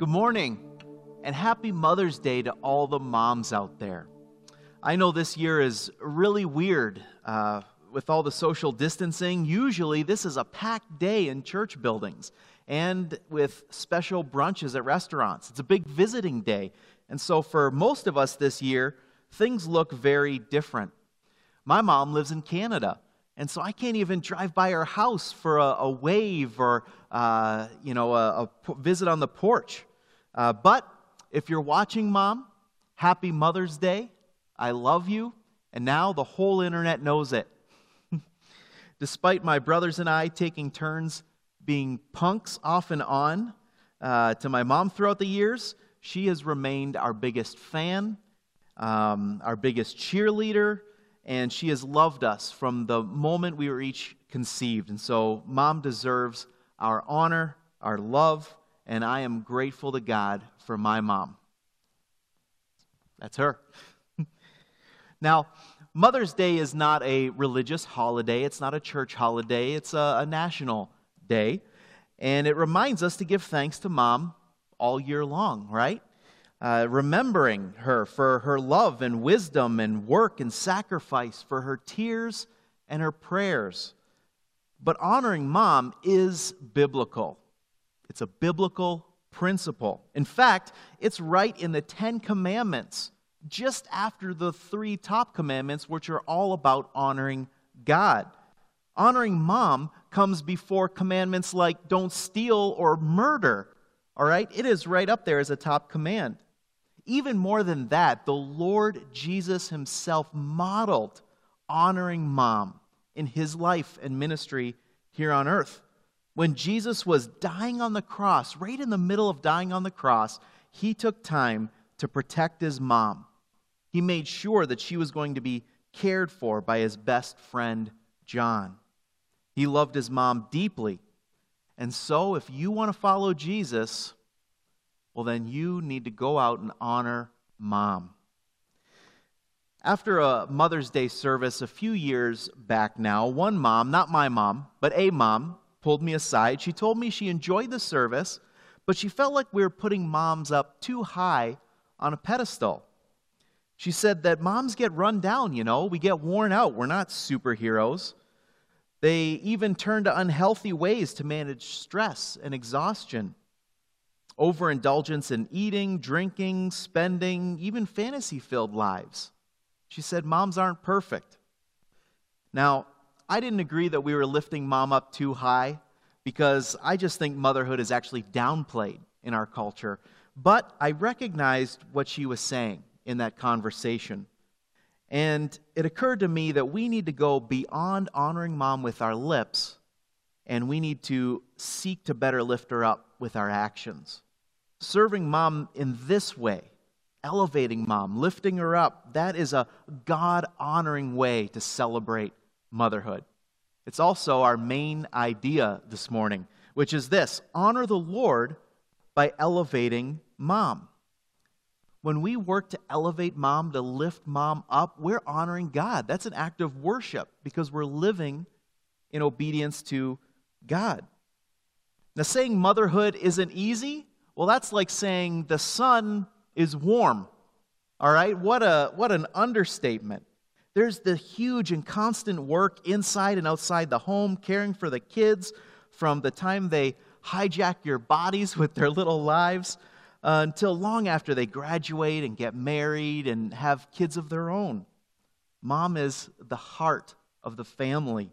Good morning, and happy Mother's Day to all the moms out there. I know this year is really weird with all the social distancing. Usually this is a packed day in church buildings and with special brunches at restaurants. It's a big visiting day. And so for most of us this year, things look very different. My mom lives in Canada, and so I can't even drive by her house for a wave or a visit on the porch. But if you're watching, Mom, happy Mother's Day. I love you, and now the whole internet knows it. Despite my brothers and I taking turns being punks off and on to my mom throughout the years, she has remained our biggest fan, our biggest cheerleader, and she has loved us from the moment we were each conceived. And so Mom deserves our honor, our love, and I am grateful to God for my mom. That's her. Now, Mother's Day is not a religious holiday. It's not a church holiday. It's a national day. And it reminds us to give thanks to Mom all year long, right? Remembering her for her love and wisdom and work and sacrifice, for her tears and her prayers. But honoring Mom is biblical. It's a biblical principle. In fact, it's right in the 10 Commandments, just after the 3 top commandments, which are all about honoring God. Honoring Mom comes before commandments like don't steal or murder. All right? It is right up there as a top command. Even more than that, the Lord Jesus himself modeled honoring Mom in his life and ministry here on earth. When Jesus was dying on the cross, right in the middle of dying on the cross, he took time to protect his mom. He made sure that she was going to be cared for by his best friend, John. He loved his mom deeply. And so if you want to follow Jesus, well, then you need to go out and honor Mom. After a Mother's Day service a few years back now, one mom, not my mom, but a mom, pulled me aside. She told me she enjoyed the service, but she felt like we were putting moms up too high on a pedestal. She said that moms get run down, we get worn out. We're not superheroes. They even turn to unhealthy ways to manage stress and exhaustion. Overindulgence in eating, drinking, spending, even fantasy-filled lives. She said moms aren't perfect. Now, I didn't agree that we were lifting Mom up too high because I just think motherhood is actually downplayed in our culture. But I recognized what she was saying in that conversation. And it occurred to me that we need to go beyond honoring Mom with our lips, and we need to seek to better lift her up with our actions. Serving Mom in this way, elevating Mom, lifting her up, that is a God-honoring way to celebrate motherhood. It's also our main idea this morning, which is this: honor the Lord by elevating Mom. When we work to elevate Mom, to lift Mom up, we're honoring God. That's an act of worship because we're living in obedience to God. Now, saying motherhood isn't easy, well, that's like saying the sun is warm. All right? What an understatement. There's the huge and constant work inside and outside the home, caring for the kids from the time they hijack your bodies with their little lives until long after they graduate and get married and have kids of their own. Mom is the heart of the family.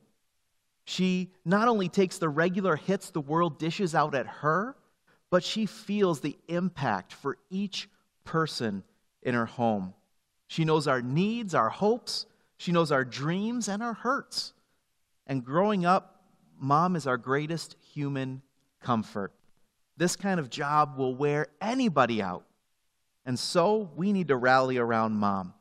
She not only takes the regular hits the world dishes out at her, but she feels the impact for each person in her home. She knows our needs, our hopes. She knows our dreams and our hurts. And growing up, Mom is our greatest human comfort. This kind of job will wear anybody out. And so we need to rally around Mom.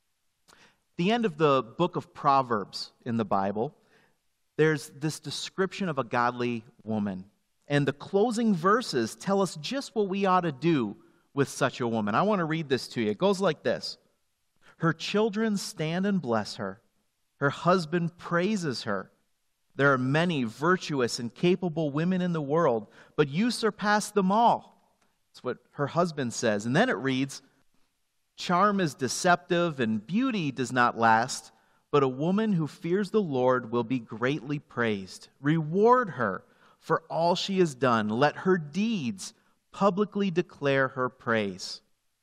The end of the book of Proverbs in the Bible, there's this description of a godly woman. And the closing verses tell us just what we ought to do with such a woman. I want to read this to you. It goes like this: her children stand and bless her. Her husband praises her. There are many virtuous and capable women in the world, but you surpass them all. That's what her husband says. And then it reads, charm is deceptive and beauty does not last, but a woman who fears the Lord will be greatly praised. Reward her for all she has done. Let her deeds publicly declare her praise.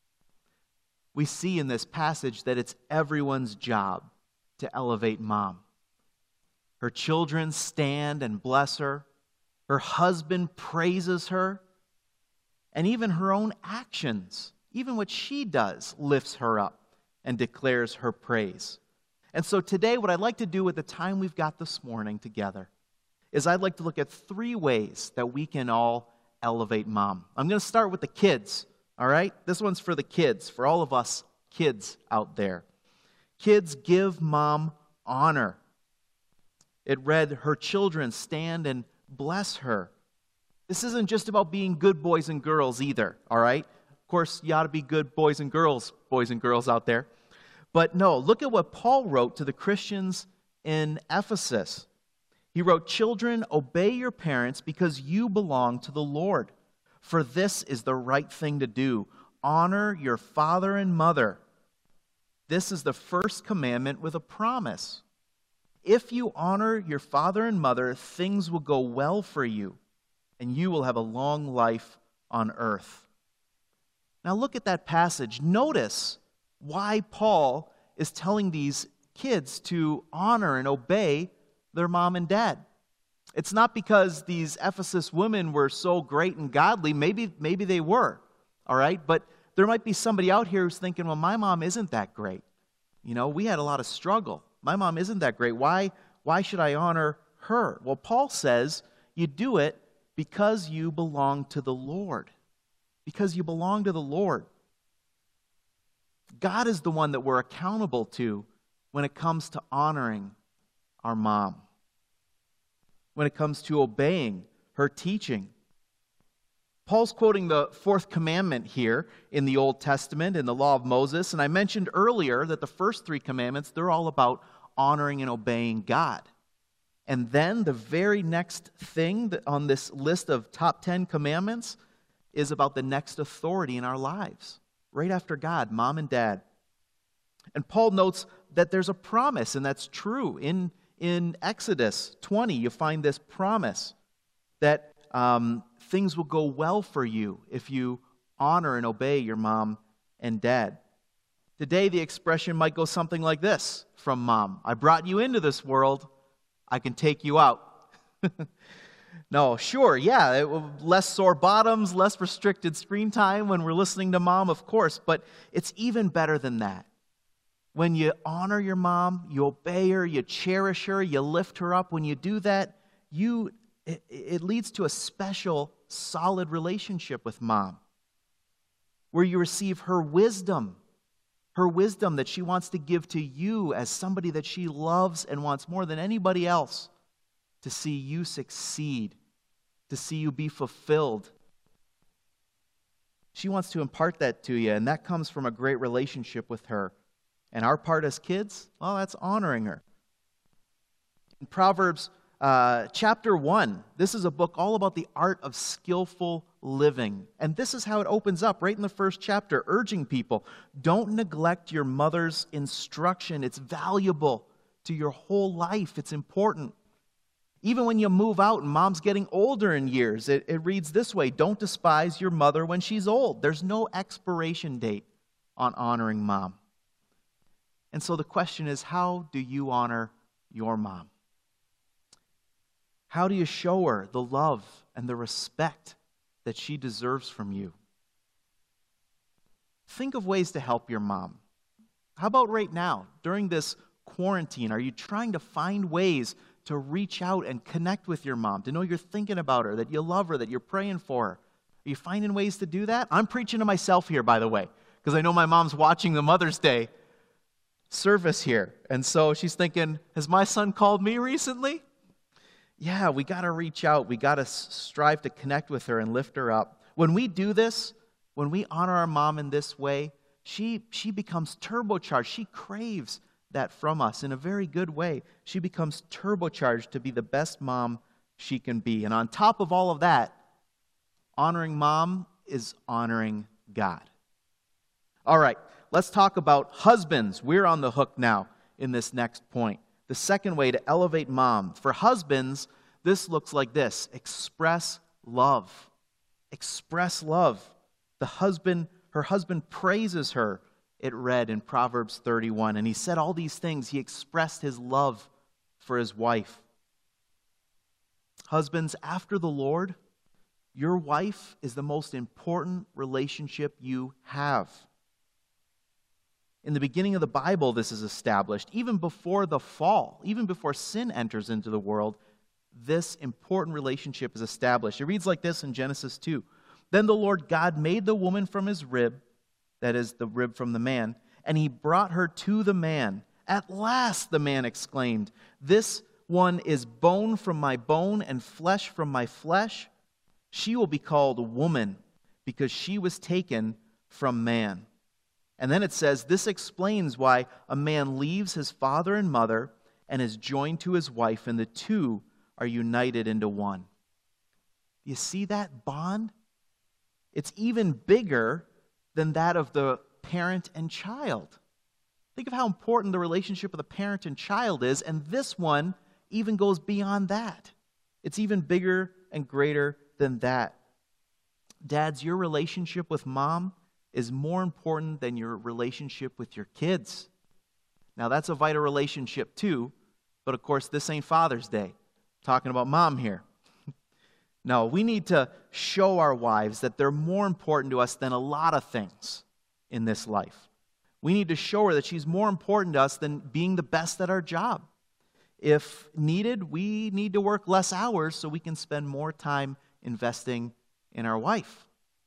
We see in this passage that it's everyone's job to elevate mom. Her children stand and bless her. Her husband praises her. And even her own actions, even what she does, lifts her up and declares her praise. And so today, what I'd like to do with the time we've got this morning together is I'd like to look at 3 ways that we can all elevate mom. I'm going to start with the kids, all right? This one's for the kids, for all of us kids out there. Kids, give mom honor. It read, her children stand and bless her. This isn't just about being good boys and girls either, all right? Of course, you ought to be good boys and girls out there. But no, look at what Paul wrote to the Christians in Ephesus. He wrote, children, obey your parents because you belong to the Lord. For this is the right thing to do. Honor your father and mother. This is the first commandment with a promise. If you honor your father and mother, things will go well for you, and you will have a long life on earth. Now look at that passage. Notice why Paul is telling these kids to honor and obey their mom and dad. It's not because these Ephesus women were so great and godly. Maybe they were, all right? But there might be somebody out here who's thinking, well, my mom isn't that great. You know, we had a lot of struggle. My mom isn't that great. Why should I honor her? Well, Paul says you do it because you belong to the Lord. Because you belong to the Lord. God is the one that we're accountable to when it comes to honoring our mom. When it comes to obeying her teaching. Paul's quoting the 4th commandment here in the Old Testament, in the law of Moses. And I mentioned earlier that the first 3 commandments, they're all about honoring and obeying God. And then the very next thing on this list of top 10 commandments is about the next authority in our lives. Right after God, mom and dad. And Paul notes that there's a promise, and that's true. In Exodus 20, you find this promise that things will go well for you if you honor and obey your mom and dad. Today, the expression might go something like this from mom. I brought you into this world. I can take you out. No, sure, yeah, less sore bottoms, less restricted screen time when we're listening to mom, of course, but it's even better than that. When you honor your mom, you obey her, you cherish her, you lift her up, when you do that, it leads to a special, solid relationship with mom, where you receive her wisdom that she wants to give to you as somebody that she loves and wants more than anybody else to see you succeed, to see you be fulfilled. She wants to impart that to you, and that comes from a great relationship with her. And our part as kids, well, that's honoring her. In Proverbs chapter 1, this is a book all about the art of skillful living. And this is how it opens up right in the first chapter, urging people, don't neglect your mother's instruction. It's valuable to your whole life. It's important. Even when you move out and mom's getting older in years, it reads this way, don't despise your mother when she's old. There's no expiration date on honoring mom. And so the question is, how do you honor your mom? How do you show her the love and the respect that she deserves from you? Think of ways to help your mom. How about right now, during this quarantine, are you trying to find ways to reach out and connect with your mom, to know you're thinking about her, that you love her, that you're praying for her? Are you finding ways to do that? I'm preaching to myself here, by the way, because I know my mom's watching the Mother's Day service here. And so she's thinking, has my son called me recently? Yeah, we got to reach out. We got to strive to connect with her and lift her up. When we do this, when we honor our mom in this way, she becomes turbocharged. She craves that from us in a very good way. She becomes turbocharged to be the best mom she can be. And on top of all of that, honoring mom is honoring God. All right, let's talk about husbands. We're on the hook now in this next point. The second way to elevate mom. For husbands, this looks like this: express love. Express love. Her husband praises her, it read in Proverbs 31. And he said all these things. He expressed his love for his wife. Husbands, after the Lord, your wife is the most important relationship you have. In the beginning of the Bible, this is established. Even before the fall, even before sin enters into the world, this important relationship is established. It reads like this in Genesis 2. Then the Lord God made the woman from his rib, that is, the rib from the man, and he brought her to the man. At last, the man exclaimed, this one is bone from my bone and flesh from my flesh. She will be called woman because she was taken from man. And then it says, this explains why a man leaves his father and mother and is joined to his wife, and the two are united into one. You see that bond? It's even bigger than that of the parent and child. Think of how important the relationship of the parent and child is, and this one even goes beyond that. It's even bigger and greater than that. Dads, your relationship with mom is more important than your relationship with your kids. Now, that's a vital relationship too, but of course, this ain't Father's Day. I'm talking about mom here. No, we need to show our wives that they're more important to us than a lot of things in this life. We need to show her that she's more important to us than being the best at our job. If needed, we need to work less hours so we can spend more time investing in our wife.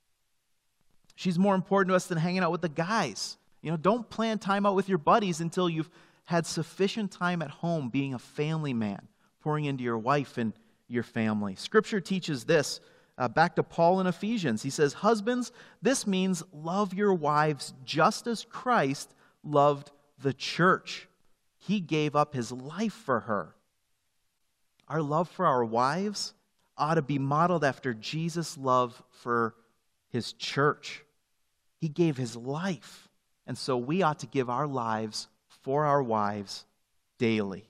She's more important to us than hanging out with the guys. Don't plan time out with your buddies until you've had sufficient time at home being a family man, pouring into your wife and your family. Scripture teaches this. Back to Paul in Ephesians. He says, husbands, this means love your wives just as Christ loved the church. He gave up his life for her. Our love for our wives ought to be modeled after Jesus' love for his church. He gave his life, and so we ought to give our lives for our wives daily.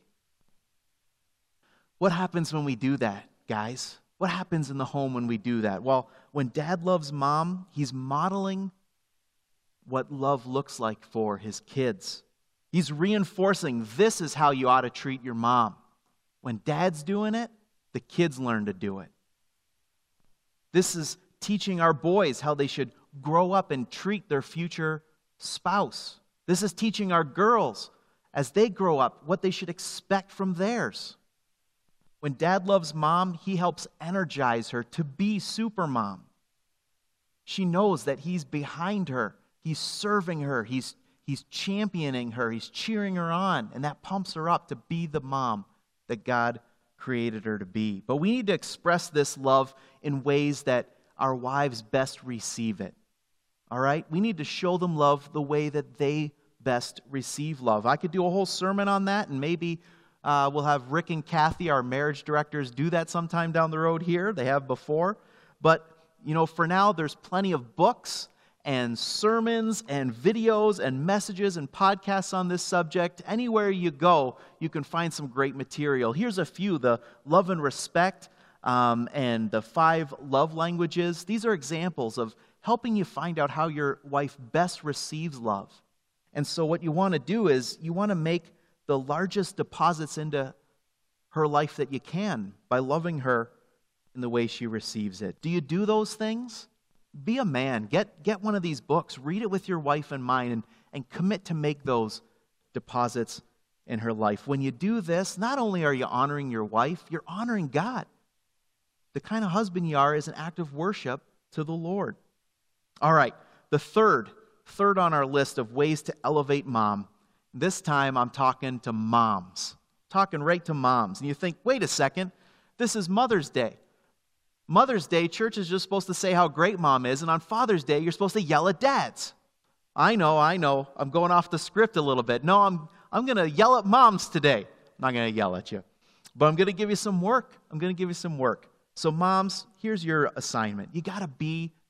What happens when we do that, guys? What happens in the home when we do that? Well, when dad loves mom, he's modeling what love looks like for his kids. He's reinforcing this is how you ought to treat your mom. When dad's doing it, the kids learn to do it. This is teaching our boys how they should grow up and treat their future spouse. This is teaching our girls as they grow up what they should expect from theirs. When dad loves mom, he helps energize her to be super mom. She knows that he's behind her. He's serving her. He's championing her. He's cheering her on. And that pumps her up to be the mom that God created her to be. But we need to express this love in ways that our wives best receive it. All right? We need to show them love the way that they best receive love. I could do a whole sermon on that, and maybe we'll have Rick and Kathy, our marriage directors, do that sometime down the road here. They have before. But, for now, there's plenty of books and sermons and videos and messages and podcasts on this subject. Anywhere you go, you can find some great material. Here's a few: the Love and Respect and the 5 love languages. These are examples of helping you find out how your wife best receives love. And so what you want to do is you want to make the largest deposits into her life that you can by loving her in the way she receives it. Do you do those things? Be a man. Get one of these books. Read it with your wife in mind and commit to make those deposits in her life. When you do this, not only are you honoring your wife, you're honoring God. The kind of husband you are is an act of worship to the Lord. All right, the third on our list of ways to elevate mom. This time I'm talking to moms. Talking right to moms. And you think, wait a second, this is Mother's Day. Mother's Day, church is just supposed to say how great mom is, and on Father's Day, you're supposed to yell at dads. I know. I'm going off the script a little bit. No, I'm going to yell at moms today. I'm not going to yell at you. But I'm going to give you some work. So moms, here's your assignment. You got to be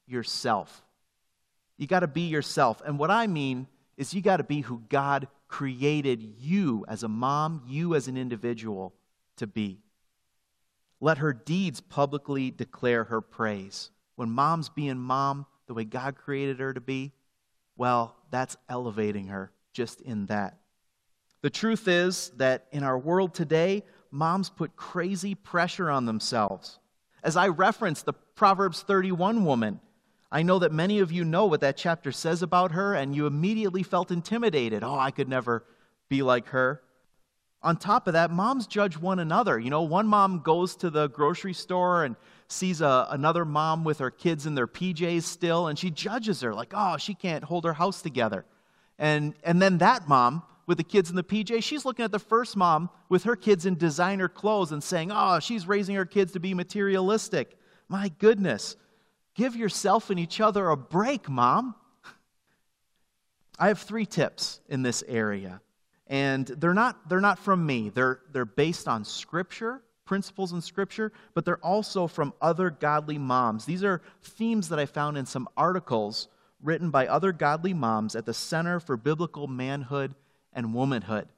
yourself. You got to be yourself. And what I mean is you got to be who God created you as a mom, you as an individual to be. Let her deeds publicly declare her praise. When mom's being mom the way God created her to be, well, that's elevating her just in that. The truth is that in our world today, moms put crazy pressure on themselves. As I referenced the Proverbs 31 woman, I know that many of you know what that chapter says about her, and you immediately felt intimidated. Oh, I could never be like her. On top of that, moms judge one another. You know, one mom goes to the grocery store and sees another mom with her kids in their PJs still, and she judges her like, oh, she can't hold her house together. And then that mom with the kids in the PJs, she's looking at the first mom with her kids in designer clothes and saying, oh, she's raising her kids to be materialistic. My goodness. Give yourself and each other a break, Mom. I have 3 tips in this area, and they're not from me. They're based on Scripture, principles in Scripture, but they're also from other godly moms. These are themes that I found in some articles written by other godly moms at the Center for Biblical Manhood and Womanhood,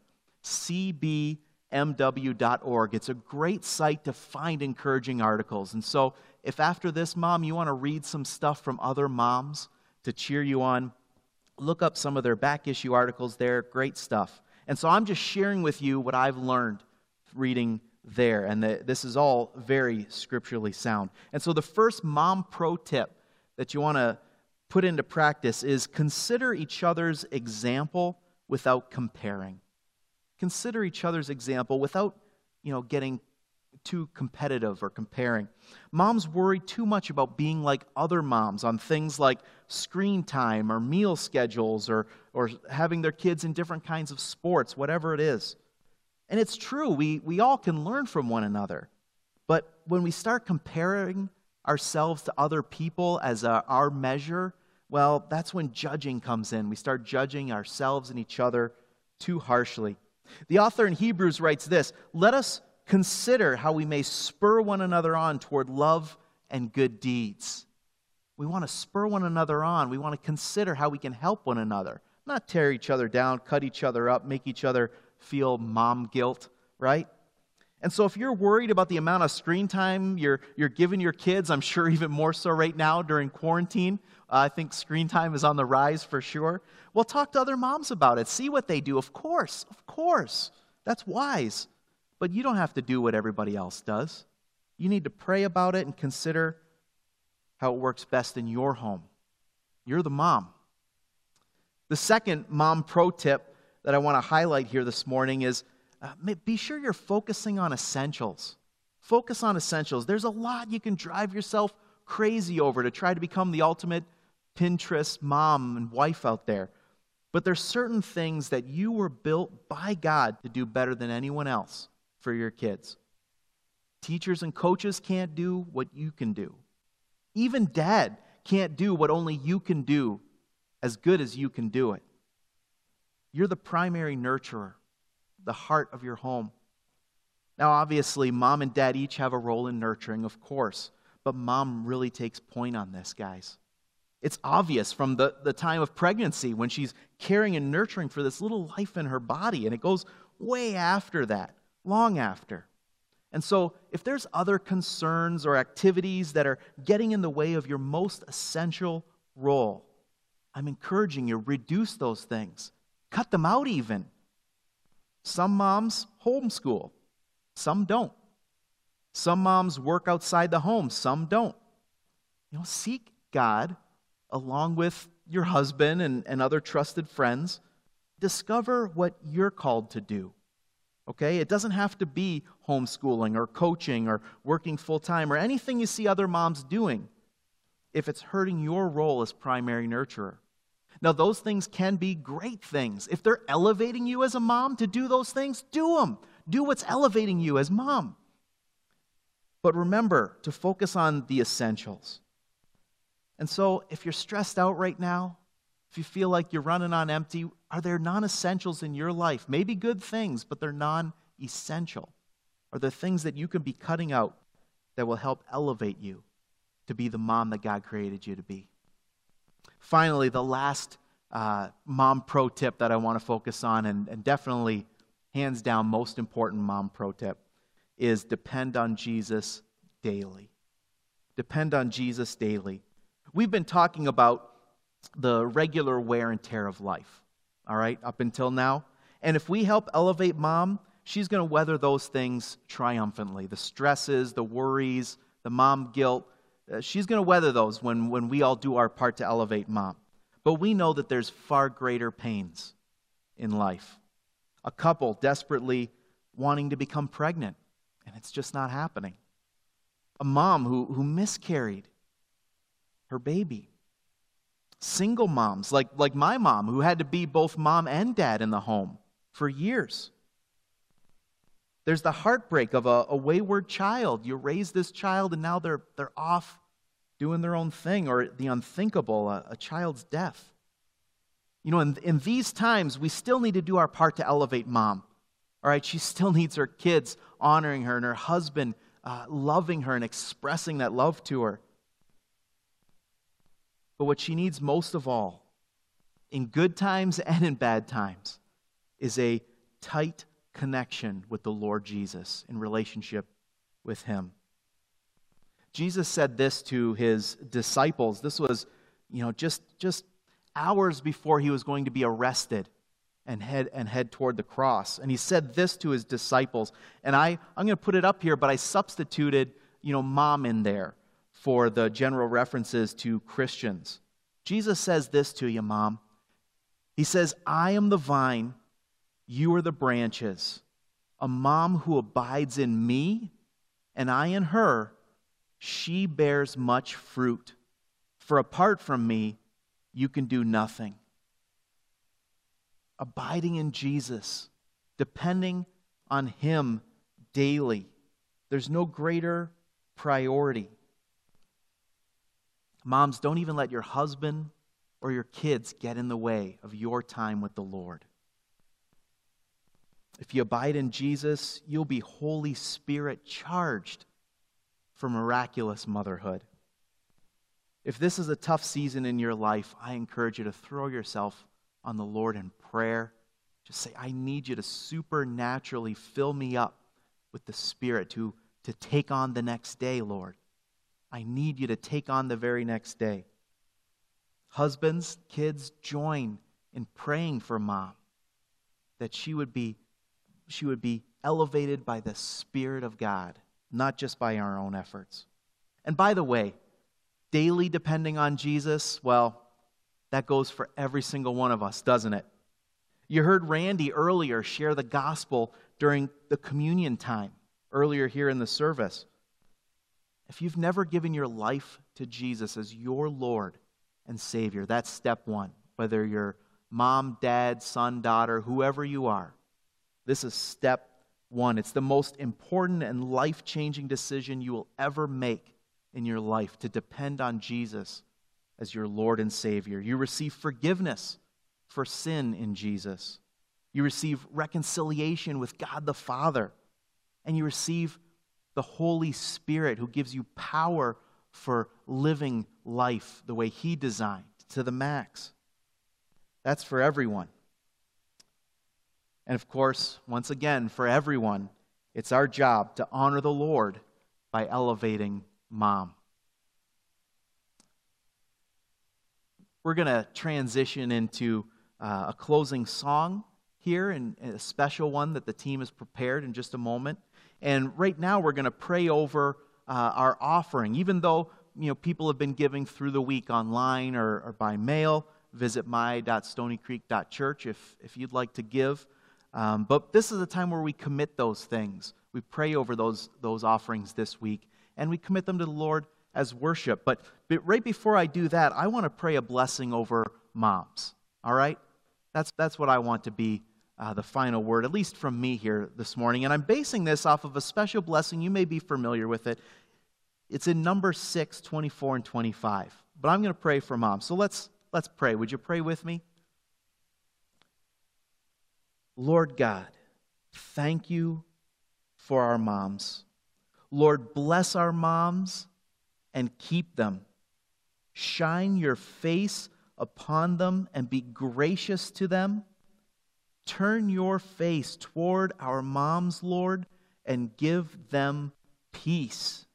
cbmw.org. It's a great site to find encouraging articles, and so if after this, Mom, you want to read some stuff from other moms to cheer you on, look up some of their back issue articles there. Great stuff. And so I'm just sharing with you what I've learned reading there. And this is all very scripturally sound. And so the first mom pro tip that you want to put into practice is consider each other's example without comparing. Consider each other's example without, getting too competitive or comparing. Moms worry too much about being like other moms on things like screen time or meal schedules or having their kids in different kinds of sports, whatever it is. And it's true, we all can learn from one another. But when we start comparing ourselves to other people as our measure, well, that's when judging comes in. We start judging ourselves and each other too harshly. The author in Hebrews writes this, let us consider how we may spur one another on toward love and good deeds. We want to spur one another on. We want to consider how we can help one another. Not tear each other down, cut each other up, make each other feel mom guilt, right? And so if you're worried about the amount of screen time you're giving your kids, I'm sure even more so right now during quarantine, I think screen time is on the rise for sure. Well, talk to other moms about it. See what they do. Of course. That's wise. But you don't have to do what everybody else does. You need to pray about it and consider how it works best in your home. You're the mom. The second mom pro tip that I want to highlight here this morning is be sure you're focusing on essentials. Focus on essentials. There's a lot you can drive yourself crazy over to try to become the ultimate Pinterest mom and wife out there. But there's certain things that you were built by God to do better than anyone else for your kids. Teachers and coaches can't do what you can do. Even dad can't do what only you can do as good as you can do it. You're the primary nurturer, the heart of your home. Now, obviously, mom and dad each have a role in nurturing, of course, but mom really takes point on this, guys. It's obvious from the time of pregnancy when she's caring and nurturing for this little life in her body, and it goes way after that. Long after. And so if there's other concerns or activities that are getting in the way of your most essential role, I'm encouraging you, reduce those things. Cut them out even. Some moms homeschool. Some don't. Some moms work outside the home. Some don't. Seek God along with your husband and other trusted friends. Discover what you're called to do. Okay? It doesn't have to be homeschooling or coaching or working full-time or anything you see other moms doing if it's hurting your role as primary nurturer. Now, those things can be great things. If they're elevating you as a mom to do those things, do them. Do what's elevating you as mom. But remember to focus on the essentials. And so, if you're stressed out right now, if you feel like you're running on empty, are there non-essentials in your life? Maybe good things, but they're non-essential. Are there things that you can be cutting out that will help elevate you? to be the mom that God created you to be. Finally, the last mom pro tip that I want to focus on, and definitely hands down most important mom pro tip, is depend on Jesus daily. Depend on Jesus daily. We've been talking about the regular wear and tear of life, all right, up until now. And if we help elevate mom, she's going to weather those things triumphantly. The stresses, the worries, the mom guilt, she's going to weather those when we all do our part to elevate mom. But we know that there's far greater pains in life. A couple desperately wanting to become pregnant, and it's just not happening. A mom who miscarried her baby. Single moms, like my mom, who had to be both mom and dad in the home for years. There's the heartbreak of a wayward child. You raise this child and now they're off doing their own thing, or the unthinkable, a child's death. You know, in these times, we still need to do our part to elevate mom. All right, she still needs her kids honoring her and her husband loving her and expressing that love to her. But what she needs most of all, in good times and in bad times, is a tight connection with the Lord Jesus in relationship with Him. Jesus said this to His disciples. This was, just hours before He was going to be arrested and head toward the cross. And He said this to His disciples. And I'm going to put it up here, but I substituted, mom in there for the general references to Christians. Jesus says this to you, mom. He says, I am the vine, you are the branches. A mom who abides in me, and I in her, she bears much fruit. For apart from me, you can do nothing. Abiding in Jesus, depending on Him daily. There's no greater priority. Moms, don't even let your husband or your kids get in the way of your time with the Lord. If you abide in Jesus, you'll be Holy Spirit charged for miraculous motherhood. If this is a tough season in your life, I encourage you to throw yourself on the Lord in prayer. Just say, I need you to supernaturally fill me up with the Spirit to take on the next day, Lord. I need you to take on the very next day. Husbands, kids, join in praying for mom, that she would be elevated by the Spirit of God, not just by our own efforts. And by the way, daily depending on Jesus, well, that goes for every single one of us, doesn't it? You heard Randy earlier share the gospel during the communion time, earlier here in the service. If you've never given your life to Jesus as your Lord and Savior, that's step one. Whether you're mom, dad, son, daughter, whoever you are, this is step one. It's the most important and life-changing decision you will ever make in your life, to depend on Jesus as your Lord and Savior. You receive forgiveness for sin in Jesus. You receive reconciliation with God the Father. And you receive the Holy Spirit, who gives you power for living life the way He designed, to the max. That's for everyone. And of course, once again, for everyone, it's our job to honor the Lord by elevating mom. We're going to transition into a closing song here, and a special one that the team has prepared in just a moment. And right now we're going to pray over our offering. Even though people have been giving through the week online or by mail, visit my.stonycreek.church if you'd like to give. But this is a time where we commit those things. We pray over those offerings this week, and we commit them to the Lord as worship. But right before I do that, I want to pray a blessing over moms. All right? That's what I want to be the final word, at least from me here this morning. And I'm basing this off of a special blessing. You may be familiar with it. It's in Numbers 6, 24 and 25. But I'm going to pray for moms. So let's pray. Would you pray with me? Lord God, thank you for our moms. Lord, bless our moms and keep them. Shine your face upon them and be gracious to them. Turn your face toward our moms, Lord, and give them peace.